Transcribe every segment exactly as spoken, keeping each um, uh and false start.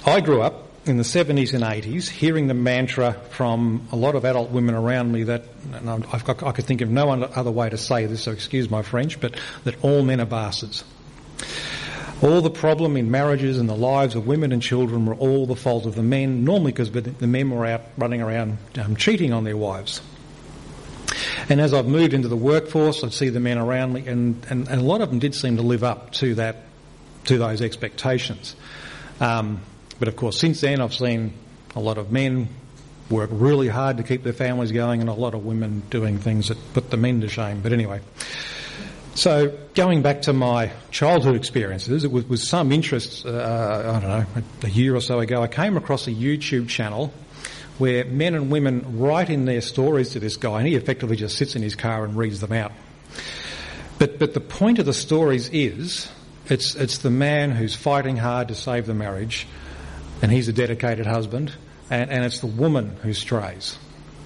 I grew up in the seventies and eighties hearing the mantra from a lot of adult women around me that, and I've got, I could think of no other way to say this, so excuse my French, but that all men are bastards. All the problem in marriages and the lives of women and children were all the fault of the men, normally because the men were out running around um, cheating on their wives. And as I've moved into the workforce, I see the men around me, and, and, and a lot of them did seem to live up to that, to those expectations. Um, But of course, since then, I've seen a lot of men work really hard to keep their families going and a lot of women doing things that put the men to shame. But anyway, so going back to my childhood experiences, it was with some interest, uh, I don't know, a year or so ago, I came across a YouTube channel where men and women write in their stories to this guy, and he effectively just sits in his car and reads them out. But but the point of the stories is, it's it's the man who's fighting hard to save the marriage, and he's a dedicated husband, and, and it's the woman who strays.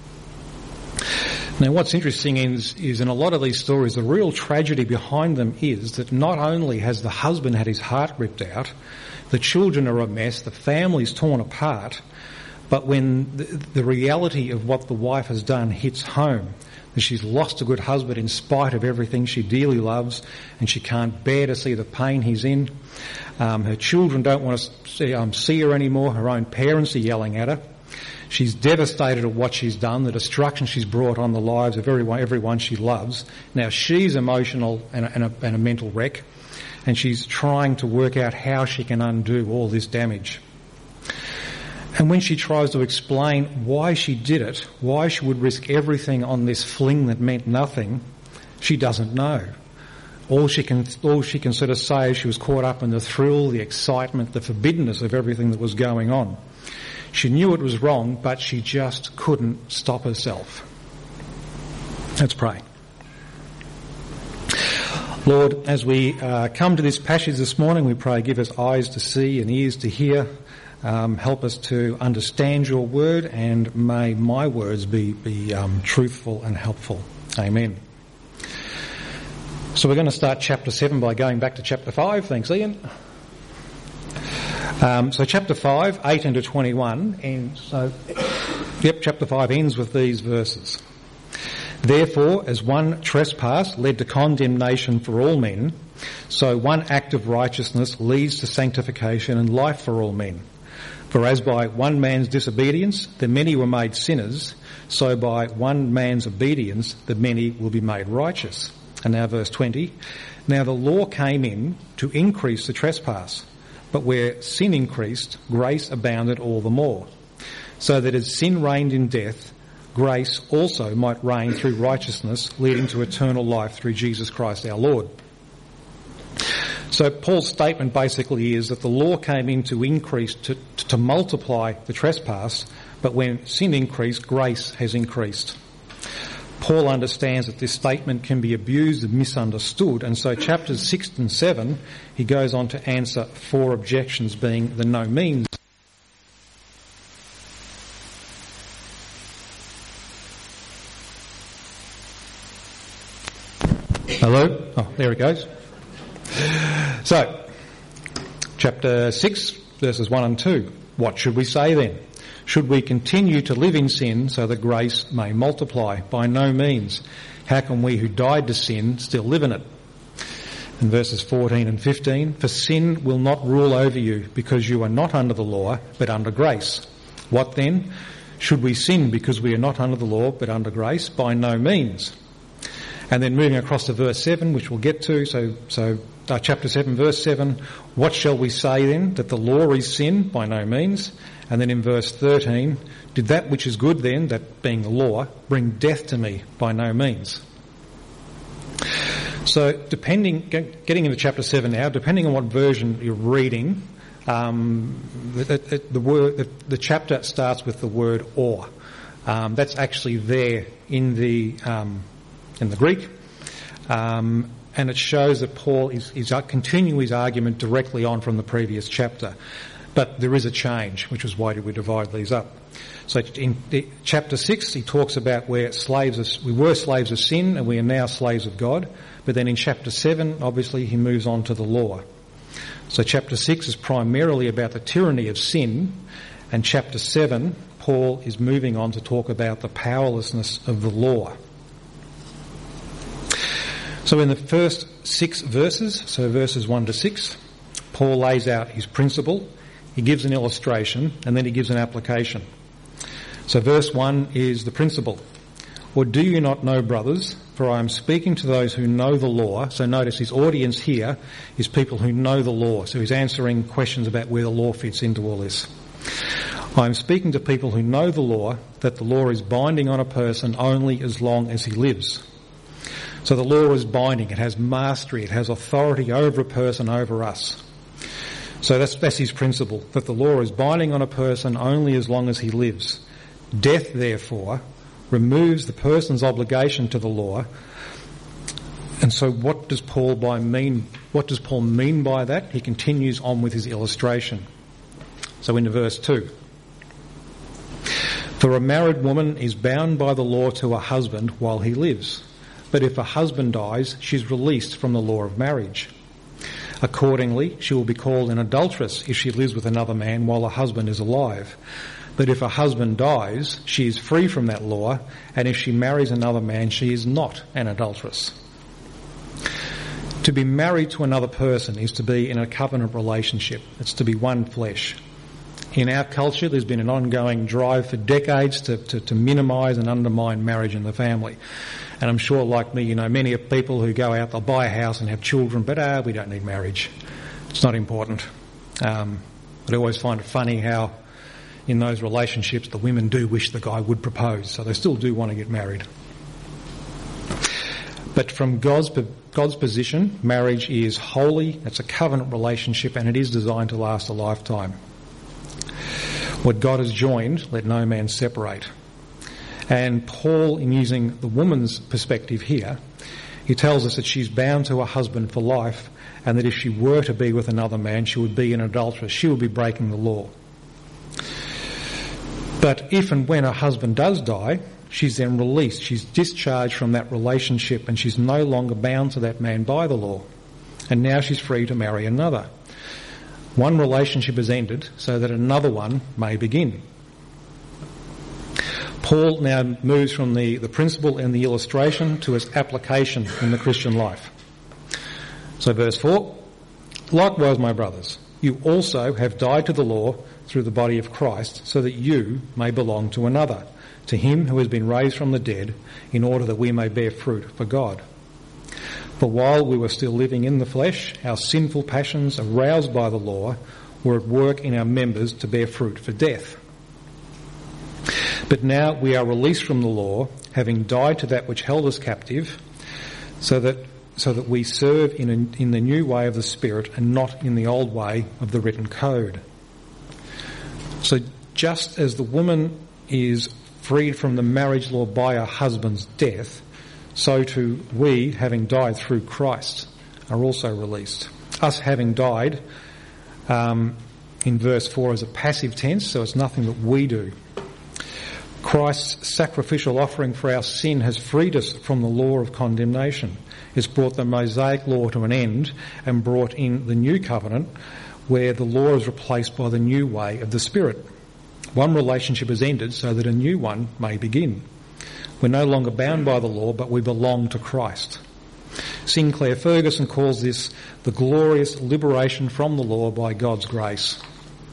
Now what's interesting is, is in a lot of these stories, the real tragedy behind them is that not only has the husband had his heart ripped out, the children are a mess, the family's torn apart, but when the, the reality of what the wife has done hits home, that she's lost a good husband in spite of everything she dearly loves, and she can't bear to see the pain he's in. Um, her children don't want to see, um, see her anymore. Her own parents are yelling at her. She's devastated at what she's done, the destruction she's brought on the lives of everyone, everyone she loves. Now she's emotional and a, and, a, and a mental wreck, and she's trying to work out how she can undo all this damage. And when she tries to explain why she did it, why she would risk everything on this fling that meant nothing, she doesn't know. All she can, all she can sort of say is she was caught up in the thrill, the excitement, the forbiddenness of everything that was going on. She knew it was wrong, but she just couldn't stop herself. Let's pray. Lord, as we uh, come to this passage this morning, we pray give us eyes to see and ears to hear. Um, help us to understand your word, and may my words be, be um, truthful and helpful. Amen. So we're going to start chapter seven by going back to chapter five. Thanks, Ian. Um, so chapter five, eighteen to twenty-one, and so, yep, chapter five ends with these verses. Therefore, as one trespass led to condemnation for all men, so one act of righteousness leads to sanctification and life for all men. For as by one man's disobedience the many were made sinners, so by one man's obedience the many will be made righteous. And now verse twenty. Now the law came in to increase the trespass, but where sin increased, grace abounded all the more. So that as sin reigned in death, grace also might reign through righteousness, leading to eternal life through Jesus Christ our Lord. So Paul's statement basically is that the law came in to increase, to, to multiply the trespass, but when sin increased, grace has increased. Paul understands that this statement can be abused and misunderstood, and so chapters six and seven, he goes on to answer four objections, being the no means. Hello? Oh, there it goes. So, chapter six, verses one and two. What should we say then? Should we continue to live in sin so that grace may multiply? By no means. How can we who died to sin still live in it? In verses fourteen and fifteen, for sin will not rule over you because you are not under the law but under grace. What then? Should we sin because we are not under the law but under grace? By no means. And then moving across to verse seven, which we'll get to, so so uh, chapter seven, verse seven, what shall we say then? That the law is sin? By no means. And then in verse thirteen, did that which is good then, that being the law, bring death to me? By no means. So depending, getting into chapter seven now, depending on what version you're reading, um, the, the, the word, the, the chapter starts with the word or. Um, that's actually there in the um, in the Greek, um, and it shows that Paul is, is continuing his argument directly on from the previous chapter. But there is a change, which is why did we divide these up. So in chapter six, he talks about where slaves of, we were slaves of sin and we are now slaves of God. But then in chapter seven, obviously, he moves on to the law. So chapter six is primarily about the tyranny of sin, and chapter seven, Paul is moving on to talk about the powerlessness of the law. So in the first six verses, so verses one to six, Paul lays out his principle, he gives an illustration, and then he gives an application. So verse one is the principle. Or do you not know, brothers, for I am speaking to those who know the law. So notice his audience here is people who know the law. So he's answering questions about where the law fits into all this. I am speaking to people who know the law, that the law is binding on a person only as long as he lives. So the law is binding. It has mastery. It has authority over a person, over us. So that's, that's his principle, that the law is binding on a person only as long as he lives. Death, therefore, removes the person's obligation to the law. And so what does Paul by mean, what does Paul mean by that? He continues on with his illustration. So into verse two. For a married woman is bound by the law to her husband while he lives. But if her husband dies, she's released from the law of marriage. Accordingly, she will be called an adulteress if she lives with another man while her husband is alive. But if her husband dies, she is free from that law, and if she marries another man, she is not an adulteress. To be married to another person is to be in a covenant relationship. It's to be one flesh. In our culture, there's been an ongoing drive for decades to, to, to minimise and undermine marriage in the family. And I'm sure, like me, you know, many of people who go out, they'll buy a house and have children, but ah, we don't need marriage. It's not important. Um, but I always find it funny how in those relationships the women do wish the guy would propose, so they still do want to get married. But from God's God's position, marriage is holy, it's a covenant relationship, and it is designed to last a lifetime. What God has joined, let no man separate. And Paul, in using the woman's perspective here, he tells us that she's bound to her husband for life, and that if she were to be with another man, she would be an adulteress. She would be breaking the law. But if and when her husband does die, she's then released. She's discharged from that relationship, and she's no longer bound to that man by the law. And now she's free to marry another. One relationship has ended so that another one may begin. Paul now moves from the, the principle and the illustration to its application in the Christian life. So verse four, likewise, my brothers, you also have died to the law through the body of Christ, so that you may belong to another, to him who has been raised from the dead, in order that we may bear fruit for God. For while we were still living in the flesh, our sinful passions, aroused by the law, were at work in our members to bear fruit for death. But now we are released from the law, having died to that which held us captive, so that so that we serve in a, in the new way of the Spirit and not in the old way of the written code. So just as the woman is freed from the marriage law by her husband's death, so too we, having died through Christ, are also released. Us having died, um, in verse four, is a passive tense, so it's nothing that we do. Christ's sacrificial offering for our sin has freed us from the law of condemnation. It's brought the Mosaic law to an end and brought in the new covenant, where the law is replaced by the new way of the Spirit. One relationship has ended so that a new one may begin. We're no longer bound by the law, but we belong to Christ. Sinclair Ferguson calls this the glorious liberation from the law by God's grace.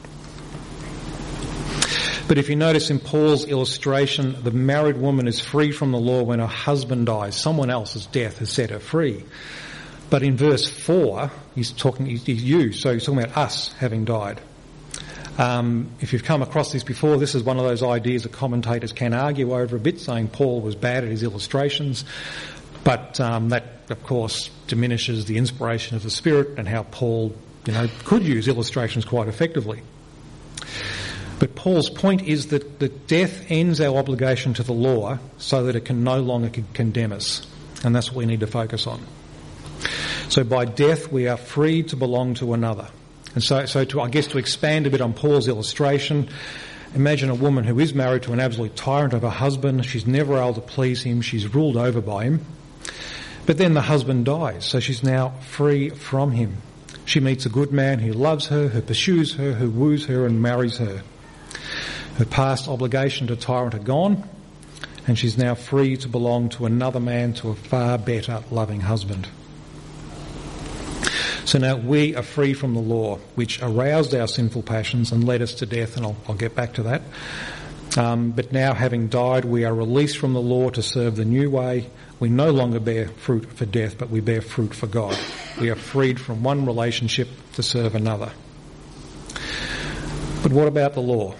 But if you notice in Paul's illustration, the married woman is free from the law when her husband dies. Someone else's death has set her free. But in verse four, he's talking, he's, he's you, so he's talking about us having died. Um, if you've come across this before, this is one of those ideas that commentators can argue over a bit, saying Paul was bad at his illustrations. But um, that, of course, diminishes the inspiration of the Spirit and how Paul, you know, could use illustrations quite effectively. But Paul's point is that, that death ends our obligation to the law so that it can no longer condemn us. And that's what we need to focus on. So by death we are free to belong to another. And so, so to, I guess to expand a bit on Paul's illustration, imagine a woman who is married to an absolute tyrant of a husband. She's never able to please him. She's ruled over by him. But then the husband dies, so she's now free from him. She meets a good man who loves her, who pursues her, who woos her and marries her. Her past obligation to tyrant are gone, and she's now free to belong to another man, to a far better loving husband. So now we are free from the law, which aroused our sinful passions and led us to death, and I'll, I'll get back to that. Um, but now, having died, we are released from the law to serve the new way. We no longer bear fruit for death, but we bear fruit for God. We are freed from one relationship to serve another. But what about the law?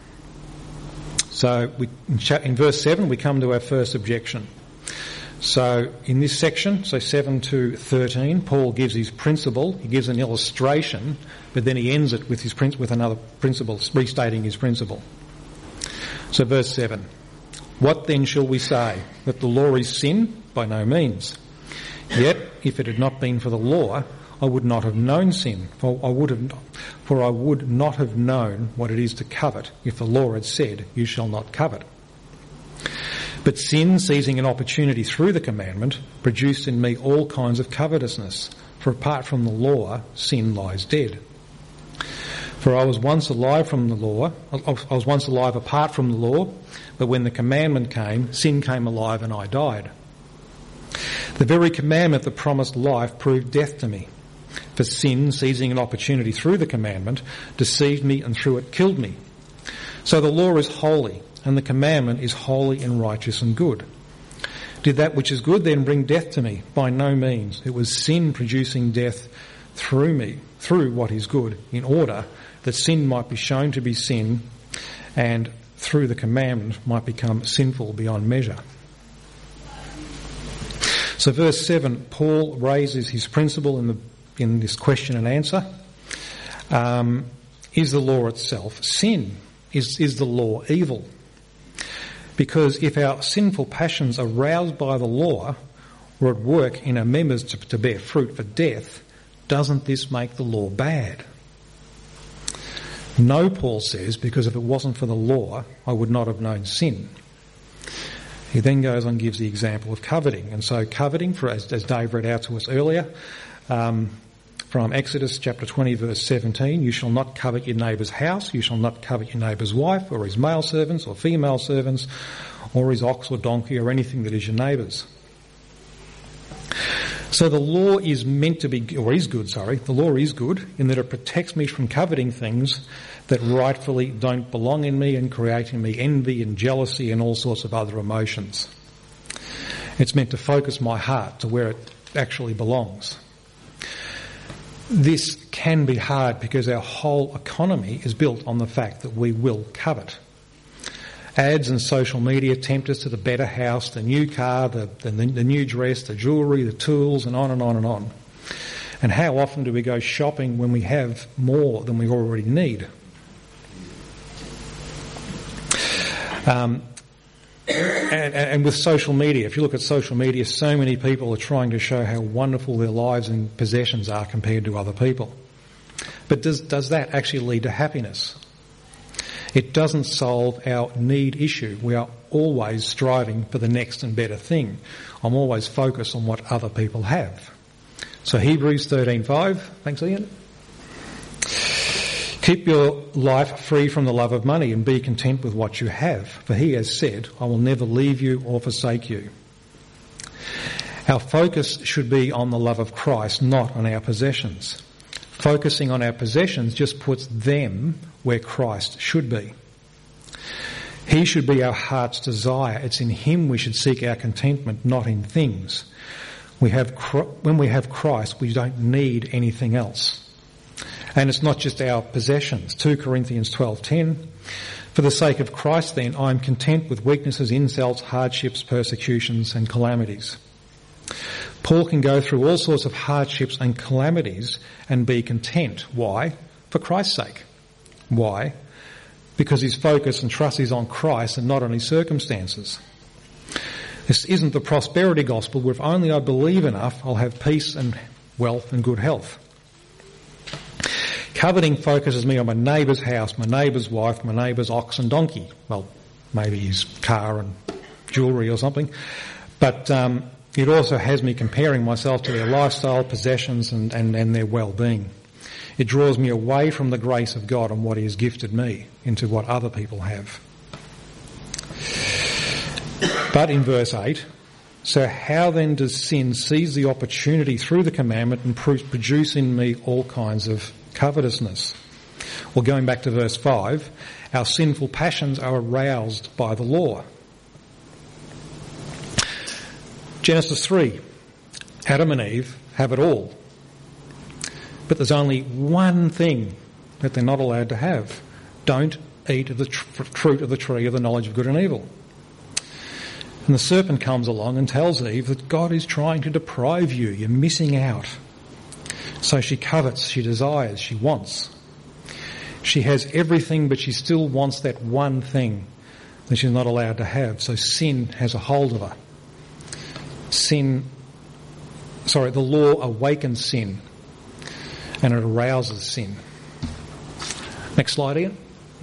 So we, in verse seven, we come to our first objection. So in this section, so seven to thirteen, Paul gives his principle, he gives an illustration, but then he ends it with his with another principle, restating his principle. So verse seven, what then shall we say? That the law is sin? By no means. Yet, if it had not been for the law, I would not have known sin, for I would have, for I would not have known what it is to covet if the law had said, you shall not covet. But sin, seizing an opportunity through the commandment, produced in me all kinds of covetousness, for apart from the law, sin lies dead. For I was once alive from the law, I was once alive apart from the law, but when the commandment came, sin came alive and I died. The very commandment that promised life proved death to me. For sin, seizing an opportunity through the commandment, deceived me and through it killed me. So the law is holy, and the commandment is holy and righteous and good. Did that which is good then bring death to me? By no means. It was sin producing death through me, through what is good, in order that sin might be shown to be sin, and through the commandment might become sinful beyond measure. So verse seven, Paul raises his principle in the in this question and answer. Um, is the law itself sin? Is, is the law evil? Because if our sinful passions are roused by the law or at work in our members to, to bear fruit for death, doesn't this make the law bad? No, Paul says, because if it wasn't for the law, I would not have known sin. He then goes on and gives the example of coveting. And so coveting, for as, as Dave read out to us earlier, um, from Exodus chapter twenty verse seventeen, you shall not covet your neighbour's house, you shall not covet your neighbour's wife or his male servants or female servants or his ox or donkey or anything that is your neighbour's. So the law is meant to be, or is good, sorry, the law is good in that it protects me from coveting things that rightfully don't belong in me and create in me envy and jealousy and all sorts of other emotions. It's meant to focus my heart to where it actually belongs. This can be hard because our whole economy is built on the fact that we will covet. Ads and social media tempt us to the better house, the new car, the, the, the new dress, the jewellery, the tools, and on and on and on. And how often do we go shopping when we have more than we already need? Um, and, and with social media, if you look at social media, so many people are trying to show how wonderful their lives and possessions are compared to other people. But does, does that actually lead to happiness? It doesn't solve our need issue. We are always striving for the next and better thing. I'm always focused on what other people have. So Hebrews thirteen five, thanks Ian. Keep your life free from the love of money and be content with what you have. For he has said, I will never leave you or forsake you. Our focus should be on the love of Christ, not on our possessions. Focusing on our possessions just puts them where Christ should be. He should be our heart's desire. It's in him we should seek our contentment, not in things. We have, when we have Christ, we don't need anything else. And it's not just our possessions. Second Corinthians twelve ten. For the sake of Christ, then, I am content with weaknesses, insults, hardships, persecutions, and calamities. Paul can go through all sorts of hardships and calamities and be content. Why? For Christ's sake. Why? Because his focus and trust is on Christ and not on his circumstances. This isn't the prosperity gospel where if only I believe enough, I'll have peace and wealth and good health. Coveting focuses me on my neighbour's house, my neighbour's wife, my neighbour's ox and donkey. Well, maybe his car and jewellery or something. But um, it also has me comparing myself to their lifestyle, possessions and, and, and their well-being. It draws me away from the grace of God and what he has gifted me into what other people have. But in verse eight, so how then does sin seize the opportunity through the commandment and produce in me all kinds of covetousness? Well, going back to verse five, our sinful passions are aroused by the law. Genesis three, Adam and Eve have it all. But there's only one thing that they're not allowed to have. Don't eat of the tr- fruit of the tree of the knowledge of good and evil. And the serpent comes along and tells Eve that God is trying to deprive you. You're missing out. So she covets, she desires, she wants. She has everything, but she still wants that one thing that she's not allowed to have. So sin has a hold of her. Sin, sorry, the law awakens sin. And it arouses sin. Next slide, Ian.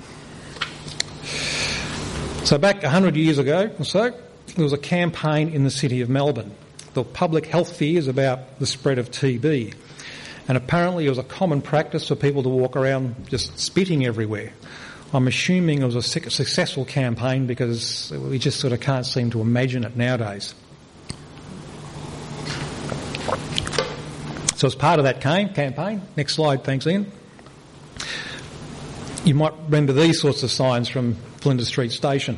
So back one hundred years ago or so, there was a campaign in the city of Melbourne. The public health fears about the spread of T B. And apparently it was a common practice for people to walk around just spitting everywhere. I'm assuming it was a successful campaign because we just sort of can't seem to imagine it nowadays. So as part of that campaign, next slide, thanks Ian, you might remember these sorts of signs from Flinders Street Station.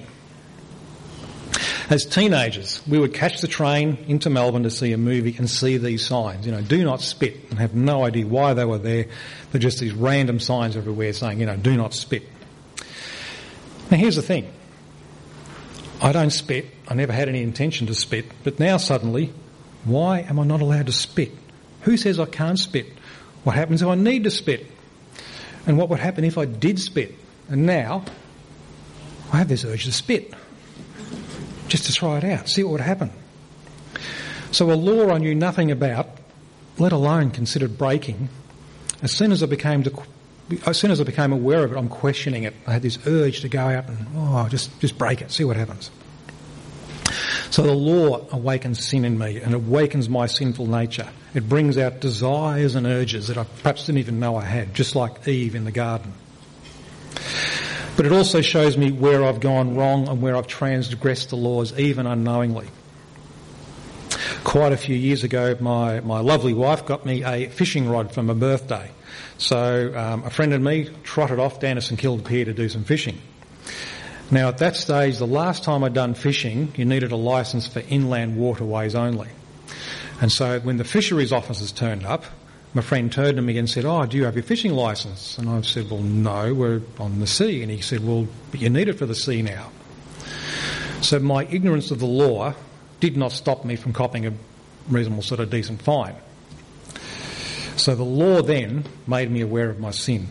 As teenagers, we would catch the train into Melbourne to see a movie and see these signs, you know, do not spit, and have no idea why they were there. They're just these random signs everywhere saying, you know, do not spit. Now here's the thing. I don't spit. I never had any intention to spit. But now suddenly, why am I not allowed to spit? Who says I can't spit? What happens if I need to spit? And what would happen if I did spit? And now, I have this urge to spit. Just to try it out, see what would happen. So a law I knew nothing about, let alone considered breaking, as soon as I became to, as soon as I became aware of it, I'm questioning it. I had this urge to go out and, oh, just, just break it, see what happens. So the law awakens sin in me and awakens my sinful nature. It brings out desires and urges that I perhaps didn't even know I had, just like Eve in the garden. But it also shows me where I've gone wrong and where I've transgressed the laws, even unknowingly. Quite a few years ago, my, my lovely wife got me a fishing rod for my birthday. So um, a friend and me trotted off down to St Kilda Pier to do some fishing. Now at that stage, the last time I'd done fishing, you needed a licence for inland waterways only. And so when the fisheries officers turned up, my friend turned to me and said, oh, do you have your fishing licence? And I said, well, no, we're on the sea. And he said, well, but you need it for the sea now. So my ignorance of the law did not stop me from copping a reasonable sort of decent fine. So the law then made me aware of my sin.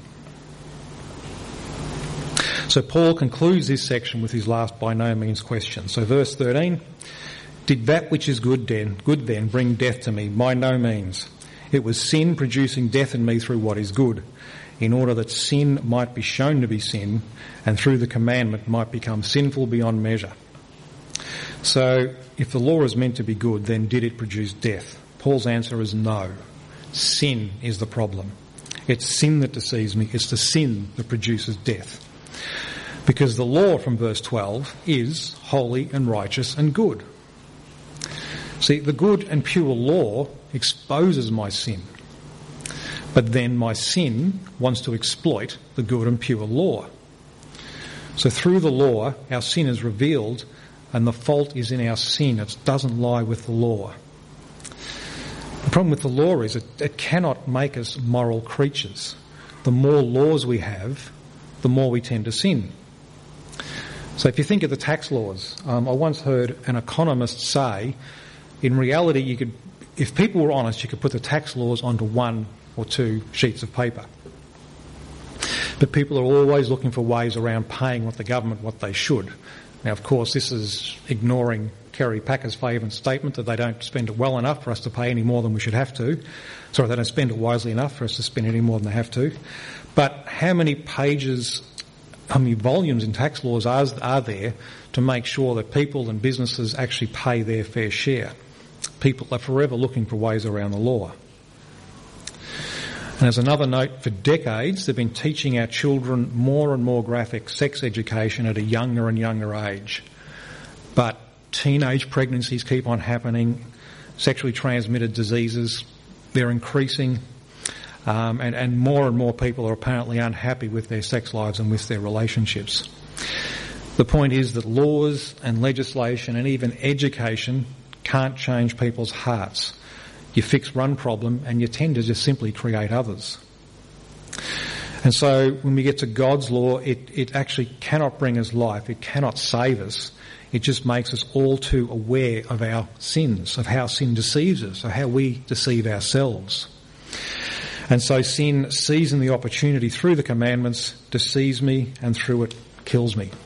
So Paul concludes this section with his last by no means question. So verse thirteen, did that which is good then, good then bring death to me? By no means. It was sin producing death in me through what is good, in order that sin might be shown to be sin, and through the commandment might become sinful beyond measure. So if the law is meant to be good, then did it produce death? Paul's answer is no. Sin is the problem. It's sin that deceives me. It's the sin that produces death. Because the law from verse twelve is holy and righteous and good. See, the good and pure law exposes my sin. But then my sin wants to exploit the good and pure law. So through the law, our sin is revealed, and the fault is in our sin. It doesn't lie with the law. The problem with the law is it, it cannot make us moral creatures. The more laws we have, the more we tend to sin. So if you think of the tax laws, um, I once heard an economist say, in reality, you could, if people were honest, you could put the tax laws onto one or two sheets of paper. But people are always looking for ways around paying what the government what they should. Now, of course, this is ignoring Kerry Packer's favourite statement that they don't spend it well enough for us to pay any more than we should have to. Sorry, they don't spend it wisely enough for us to spend any more than they have to. But how many pages, how many volumes in tax laws are, are there to make sure that people and businesses actually pay their fair share? People are forever looking for ways around the law. And as another note, for decades they've been teaching our children more and more graphic sex education at a younger and younger age. But teenage pregnancies keep on happening, sexually transmitted diseases, they're increasing, um, and, and more and more people are apparently unhappy with their sex lives and with their relationships. The point is that laws and legislation and even education can't change people's hearts. You fix one problem and you tend to just simply create others. And so when we get to God's law, it, it actually cannot bring us life. It cannot save us. It just makes us all too aware of our sins, of how sin deceives us, of how we deceive ourselves. And so sin, seizing the opportunity through the commandments, deceives me and through it kills me.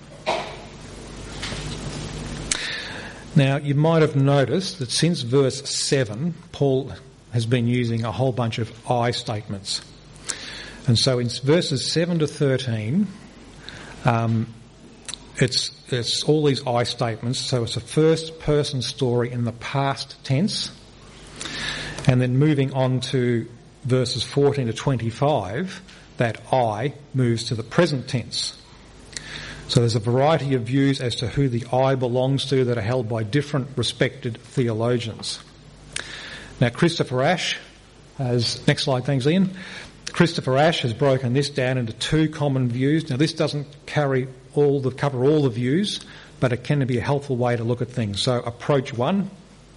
Now, you might have noticed that since verse seven, Paul has been using a whole bunch of I statements. And so in verses seven to thirteen, um, it's, it's all these I statements. So it's a first person story in the past tense. And then moving on to verses fourteen to twenty-five, that I moves to the present tense. So there's a variety of views as to who the I belongs to that are held by different respected theologians. Now, Christopher Ash has, next slide, thanks Ian. Christopher Ash has broken this down into two common views. Now, this doesn't carry all the, cover all the views, but it can be a helpful way to look at things. So approach one.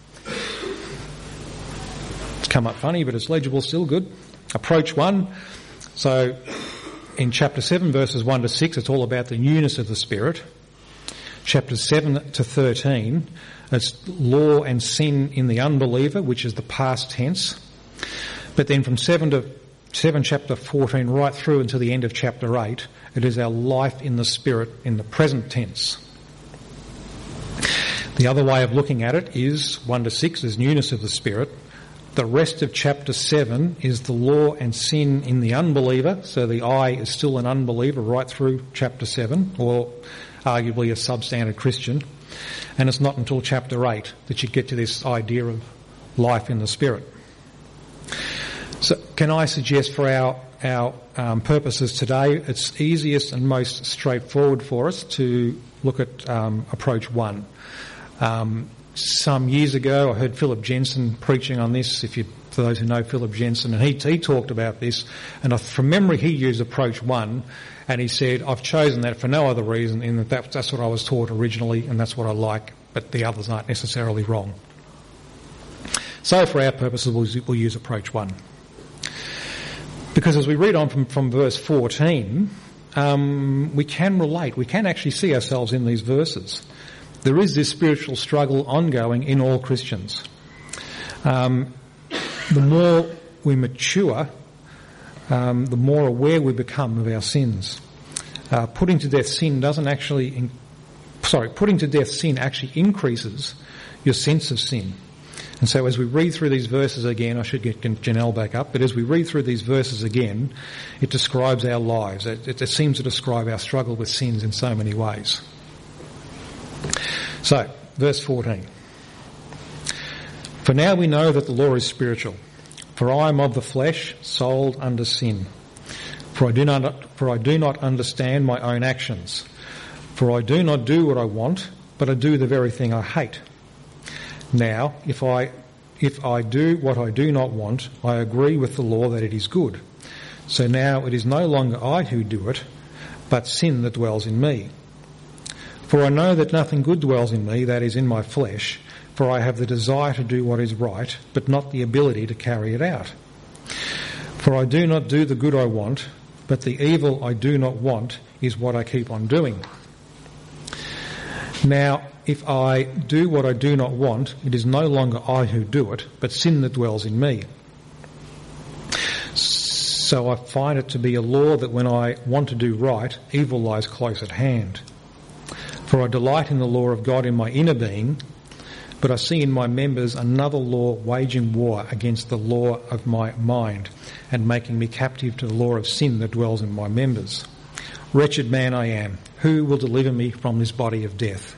It's come up funny, but it's legible still, good. Approach one. So in chapter seven, verses one to six, it's all about the newness of the Spirit. Chapters seven to thirteen, it's law and sin in the unbeliever, which is the past tense. But then from seven to seven, chapter fourteen, right through until the end of chapter eight, it is our life in the Spirit in the present tense. The other way of looking at it is one to six is newness of the Spirit. The rest of chapter seven is the law and sin in the unbeliever. So the I is still an unbeliever right through chapter seven, or arguably a substandard Christian. And it's not until chapter eight that you get to this idea of life in the Spirit. So can I suggest for our, our um, purposes today, it's easiest and most straightforward for us to look at um, approach one. Um, Some years ago, I heard Philip Jensen preaching on this, if you, for those who know Philip Jensen, and he, he talked about this, and I, from memory he used approach one, and he said, I've chosen that for no other reason, in that, that that's what I was taught originally, and that's what I like, but the others aren't necessarily wrong. So for our purposes, we'll, we'll use approach one. Because as we read on from, from verse fourteen, um, we can relate, we can actually see ourselves in these verses. There is this spiritual struggle ongoing in all Christians. Um, the more we mature, um, the more aware we become of our sins. Uh, putting to death sin doesn't actually, in, sorry, putting to death sin actually increases your sense of sin. And so as we read through these verses again, I should get Janelle back up, but as we read through these verses again, it describes our lives. It, it, it seems to describe our struggle with sins in so many ways. So, verse fourteen. For now we know that the law is spiritual. For I am of the flesh, sold under sin. For I do not, for I do not understand my own actions. For I do not do what I want, but I do the very thing I hate. Now, if I, if I do what I do not want, I agree with the law that it is good. So now it is no longer I who do it, but sin that dwells in me. For I know that nothing good dwells in me, that is, in my flesh, for I have the desire to do what is right, but not the ability to carry it out. For I do not do the good I want, but the evil I do not want is what I keep on doing. Now, if I do what I do not want, it is no longer I who do it, but sin that dwells in me. So I find it to be a law that when I want to do right, evil lies close at hand. For I delight in the law of God in my inner being, but I see in my members another law waging war against the law of my mind and making me captive to the law of sin that dwells in my members. Wretched man I am, who will deliver me from this body of death?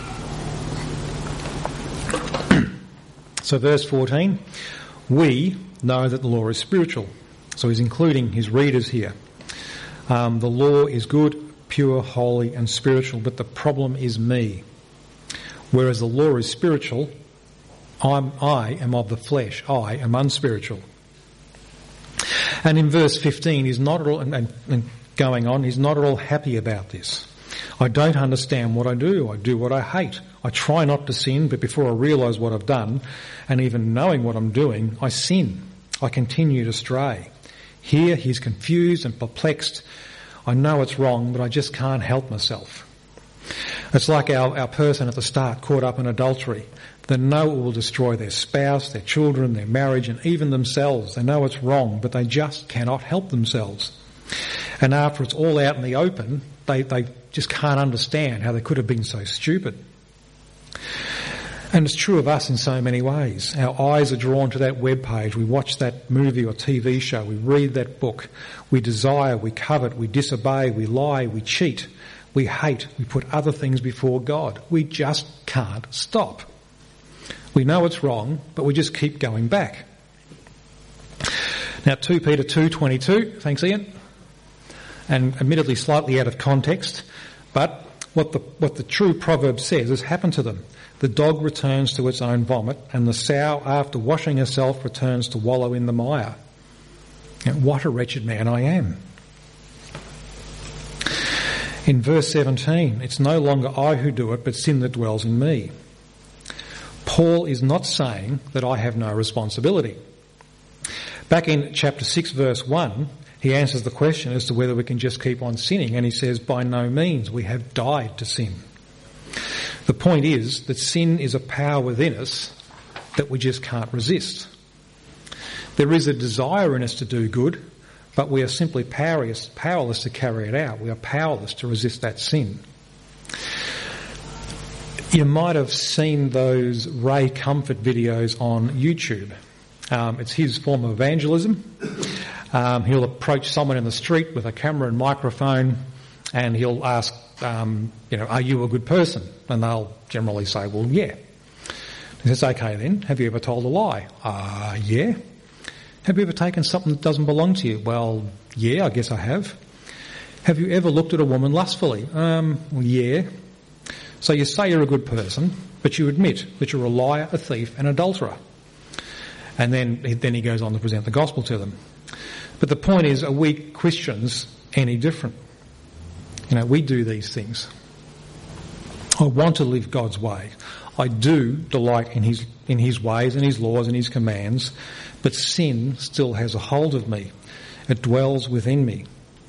So verse fourteen, we, know that the law is spiritual. So he's including his readers here. Um, the law is good, pure, holy and spiritual, but the problem is me. Whereas the law is spiritual, I'm, I am of the flesh. I am unspiritual. And in verse fifteen, he's not at all, and, and going on, he's not at all happy about this. I don't understand what I do. I do what I hate. I try not to sin, but before I realise what I've done, and even knowing what I'm doing, I sin. I continue to stray. Here he's confused and perplexed. I know it's wrong, but I just can't help myself. It's like our, our person at the start caught up in adultery. They know it will destroy their spouse, their children, their marriage, and even themselves. They know it's wrong, but they just cannot help themselves. And after it's all out in the open, they, they just can't understand how they could have been so stupid. And it's true of us in so many ways. Our eyes are drawn to that web page. We watch that movie or T V show. We read that book. We desire, we covet, we disobey, we lie, we cheat, we hate, we put other things before God. We just can't stop. We know it's wrong, but we just keep going back. Now, Second Peter two twenty-two, thanks Ian, and admittedly slightly out of context, but what the, what the true proverb says has happened to them. The dog returns to its own vomit, and the sow, after washing herself, returns to wallow in the mire. And what a wretched man I am. In verse seventeen, it's no longer I who do it, but sin that dwells in me. Paul is not saying that I have no responsibility. Back in chapter six, verse one, he answers the question as to whether we can just keep on sinning, and he says, by no means, we have died to sin. The point is that sin is a power within us that we just can't resist. There is a desire in us to do good, but we are simply powerless, powerless to carry it out. We are powerless to resist that sin. You might have seen those Ray Comfort videos on YouTube. Um, it's his form of evangelism. Um, he'll approach someone in the street with a camera and microphone, and he'll ask, um, you know, are you a good person? And they'll generally say, well, yeah. He says, okay then, have you ever told a lie? Ah, uh, yeah. Have you ever taken something that doesn't belong to you? Well, yeah, I guess I have. Have you ever looked at a woman lustfully? Um, well, yeah. So you say you're a good person, but you admit that you're a liar, a thief, an adulterer. And then, then he goes on to present the gospel to them. But the point is, are we Christians any different? You know, we do these things. I want to live God's way. I do delight in his, in his ways and his laws and his commands, but sin still has a hold of me. It dwells within me.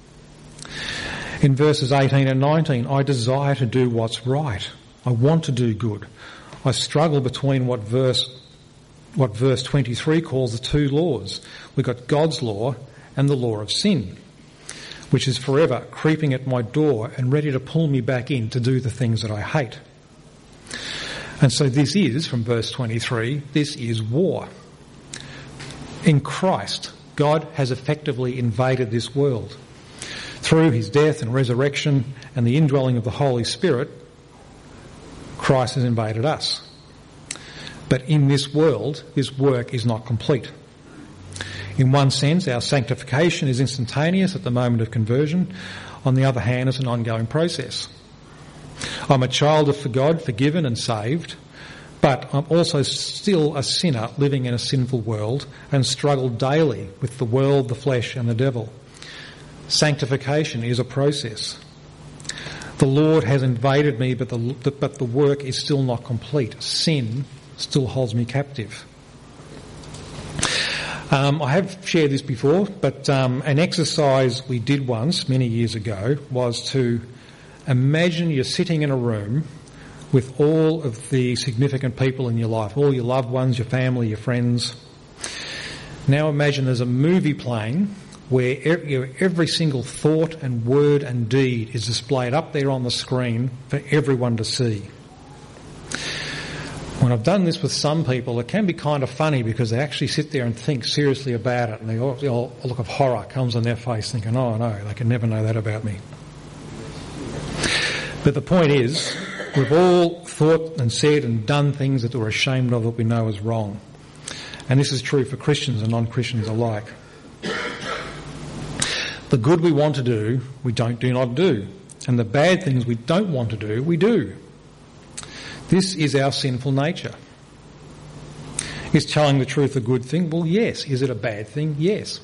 In verses eighteen and nineteen, I desire to do what's right. I want to do good. I struggle between what verse, what verse twenty-three calls the two laws. We've got God's law and the law of sin, which is forever creeping at my door and ready to pull me back in to do the things that I hate. And so this is, from verse twenty-three, this is war. In Christ, God has effectively invaded this world. Through his death and resurrection and the indwelling of the Holy Spirit, Christ has invaded us. But in this world, this work is not complete. In one sense, our sanctification is instantaneous at the moment of conversion. On the other hand, it's an ongoing process. I'm a child of God, forgiven and saved, but I'm also still a sinner living in a sinful world and struggle daily with the world, the flesh and the devil. Sanctification is a process. The Lord has invaded me, but the, but the work is still not complete. Sin still holds me captive. Um, I have shared this before, but um, an exercise we did once, many years ago, was to imagine you're sitting in a room with all of the significant people in your life, all your loved ones, your family, your friends. Now imagine there's a movie playing where every, every single thought and word and deed is displayed up there on the screen for everyone to see. When I've done this with some people, it can be kind of funny because they actually sit there and think seriously about it, and the all, a look of horror comes on their face thinking, oh no, they can never know that about me. But the point is, we've all thought and said and done things that we're ashamed of that we know is wrong. And this is true for Christians and non-Christians alike. The good we want to do, we don't do not do. And the bad things we don't want to do, we do. This is our sinful nature. Is telling the truth a good thing? Well, yes. Is it a bad thing? Yes.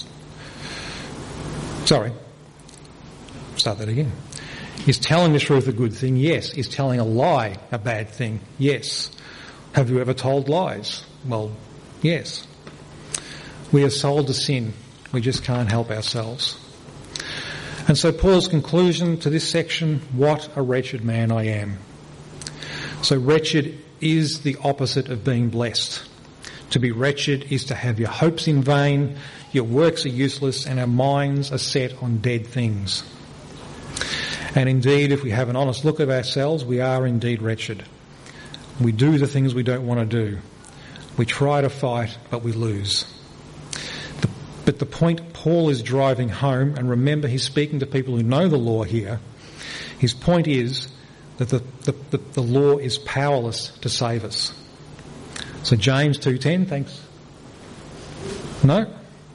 Sorry. Start that again. Is telling the truth a good thing? Yes. Is telling a lie a bad thing? Yes. Have you ever told lies? Well, yes. We are sold to sin. We just can't help ourselves. And so Paul's conclusion to this section, what a wretched man I am. So wretched is the opposite of being blessed. To be wretched is to have your hopes in vain, your works are useless, and our minds are set on dead things. And indeed, if we have an honest look at ourselves, we are indeed wretched. We do the things we don't want to do. We try to fight, but we lose. The, but the point Paul is driving home, and remember he's speaking to people who know the law here, his point is that the, the, the, the law is powerless to save us. So James two ten, thanks. No?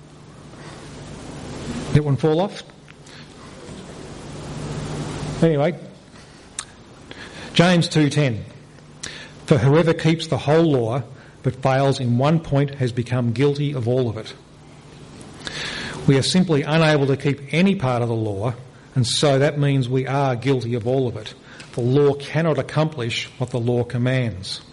Did one fall off? Anyway, James two ten. For whoever keeps the whole law but fails in one point has become guilty of all of it. We are simply unable to keep any part of the law, and so that means we are guilty of all of it. The law cannot accomplish what the law commands.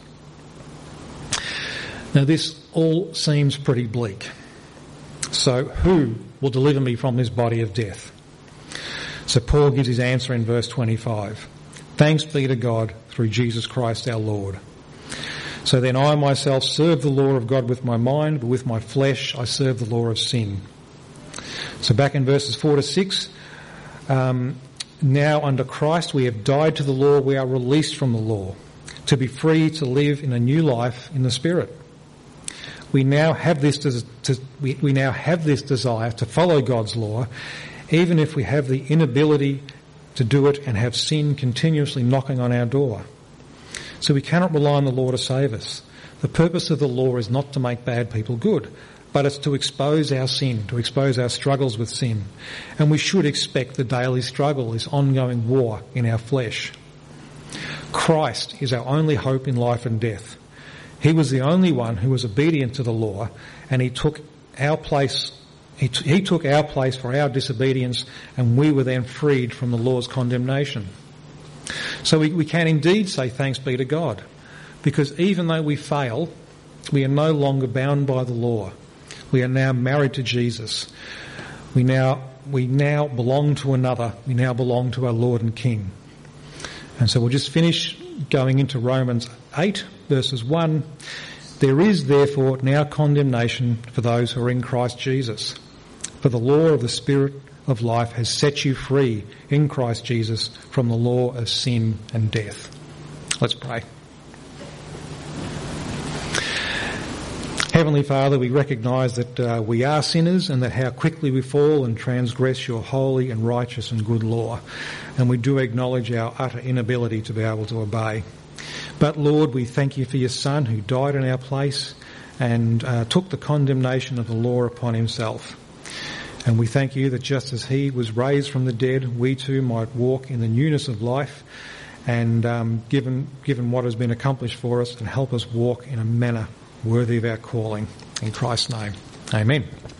Now this all seems pretty bleak. So who will deliver me from this body of death? So Paul gives his answer in verse twenty-five. Thanks be to God through Jesus Christ our Lord. So then I myself serve the law of God with my mind, but with my flesh I serve the law of sin. So back in verses four to six, um, now under Christ we have died to the law, we are released from the law, to be free to live in a new life in the Spirit. We now have this des- to, we, we now have this desire to follow God's law, even if we have the inability to do it and have sin continuously knocking on our door. So we cannot rely on the law to save us. The purpose of the law is not to make bad people good, but it's to expose our sin, to expose our struggles with sin. And we should expect the daily struggle, this ongoing war in our flesh. Christ is our only hope in life and death. He was the only one who was obedient to the law, and he took our place, he, t- he took our place for our disobedience, and we were then freed from the law's condemnation. So we, we can indeed say thanks be to God, because even though we fail, we are no longer bound by the law. We are now married to Jesus. We now, we now belong to another. We now belong to our Lord and King. And so we'll just finish going into Romans eight, verses one. There is therefore now condemnation for those who are in Christ Jesus. For the law of the Spirit of life has set you free in Christ Jesus from the law of sin and death. Let's pray. Heavenly Father, we recognise that uh, we are sinners and that how quickly we fall and transgress your holy and righteous and good law. And we do acknowledge our utter inability to be able to obey. But Lord, we thank you for your Son who died in our place and uh, took the condemnation of the law upon himself. And we thank you that just as he was raised from the dead, we too might walk in the newness of life and um, given, given what has been accomplished for us, and help us walk in a manner worthy of our calling. In Christ's name, amen.